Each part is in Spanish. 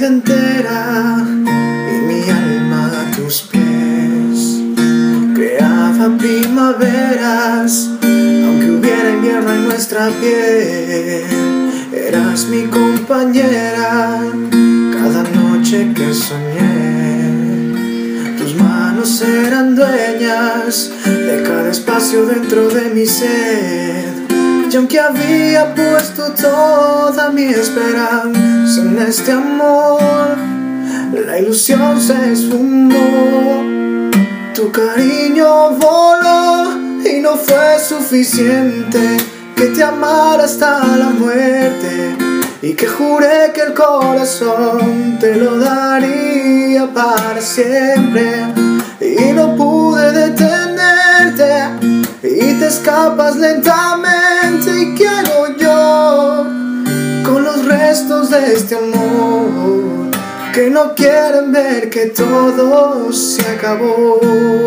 vida entera y mi alma a tus pies. Creaba primaveras, aunque hubiera invierno en nuestra piel. Eras mi compañera cada noche que soñé. Tus manos eran dueñas de cada espacio dentro de mi ser. Y aunque había puesto toda mi esperanza en este amor, la ilusión se esfumó. Tu cariño voló y no fue suficiente que te amara hasta la muerte, y que juré que el corazón te lo daría para siempre. Y no pude detenerte y te escapas lentamente. ¿Y qué hago yo con los restos de este amor que no quieren ver que todo se acabó?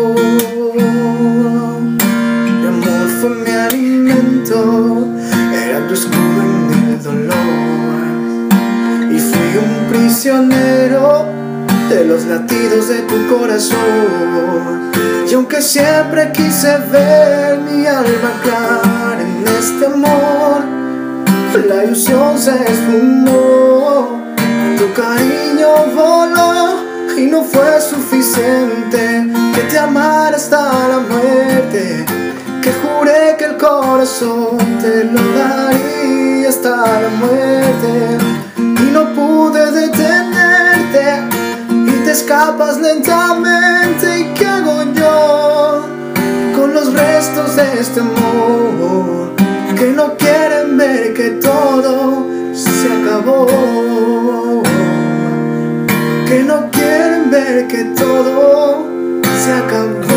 Mi amor fue mi alimento, era tu escudo en el dolor, y fui un prisionero de los latidos de tu corazón. Y aunque siempre quise ver mi alma clara en este amor, la ilusión se esfumó. Tu cariño voló y no fue suficiente que te amara hasta la muerte, que juré que el corazón te lo daría hasta la muerte. Y no pude detenerte y te escapas lentamente. ¿Y qué hago yo con los restos de este amor que no quieren ver que todo se acabó? Que no quieren ver que todo se acabó.